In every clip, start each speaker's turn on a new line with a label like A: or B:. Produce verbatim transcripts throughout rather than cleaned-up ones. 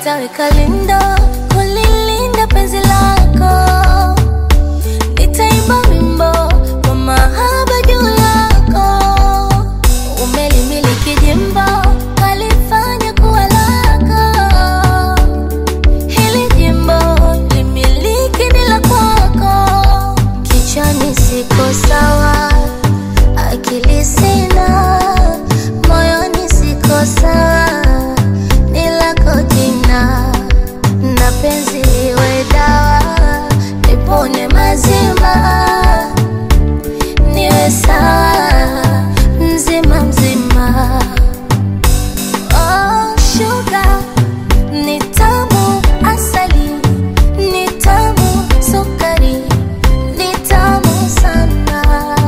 A: nitaweka lindo kulilinda penzi lako, nitaimba wimbo kwa mahaba juu yako. Umelimiliki jimbo kalifanya kuwa lako, hili jimbo limiliki ni la kwako. Kichwani siko sawa, akili sina, moyoni siko sawa, ni lako jina na penzi liwe dawa, nipone mazima, niwe sawa mzima mzima. Oh sugar, ni tamu asali, ni tamu sukari, ni tamu sana.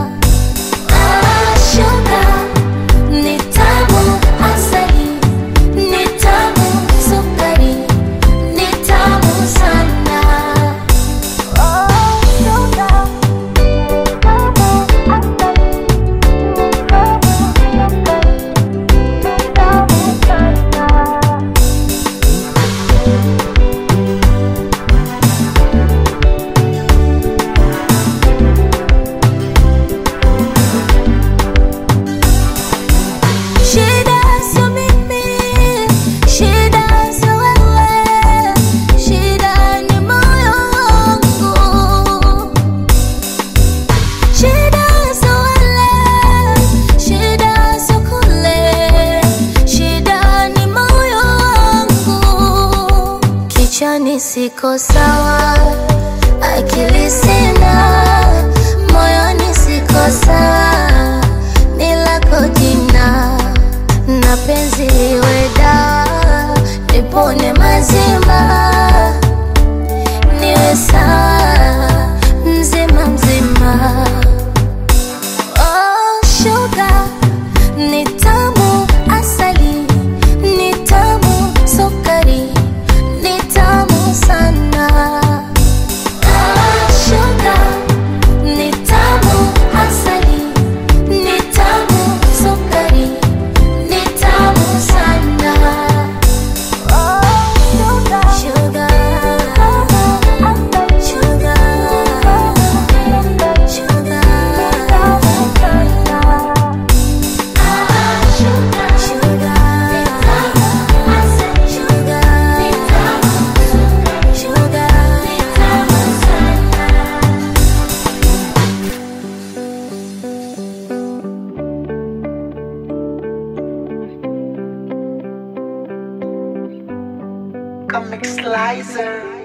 A: Oh sugar, ni tamu asali, ni tamu sukari, ni tamu sana. Oh sugar, ni tamu asali, ni tamu sukari, ni tamu sana. Shida sio mimi, shida sio wewe, shida ni moyo wangu. Shida sio wale, shida sio kule, shida ni moyo wangu. Kichwani siko sawa, akili sina, moyoni siko sawa, ni lako jina na penzi liwe dawa, nipone mazima, niwe sawa mzima mzima. Oh sugar, ni tamu asali, ni tamu sukari, ni tamu sana. Oh sugar, ni tamu asali, ni tamu sukari, ni tamu sana. Oh sugar, sugar, sugar, sugar, ah sugar, sugar, sugar, sugar,
B: Comic Slicer.